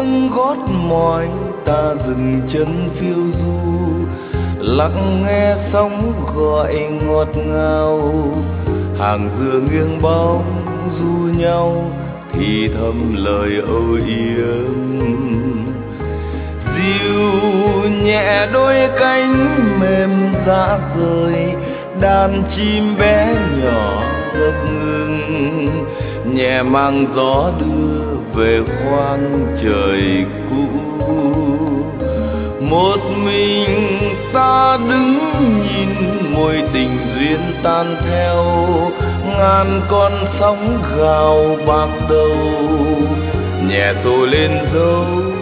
nương gót mỏi, ta dừng chân phiêu du, lặng nghe sóng gọi ngọt ngào. Hàng dừa nghiêng bóng du nhau, thì thầm lời âu yếm. Dịu nhẹ đôi cánh mềm rã rời, đàn chim bé nhỏ ngập ngừng, nhẹ mang gió đưa về khoang trời cũ. Một mình ta đứng nhìn mối tình duyên tan theo, ngàn con sóng gào bạc đầu, nhẹ tô lên dấu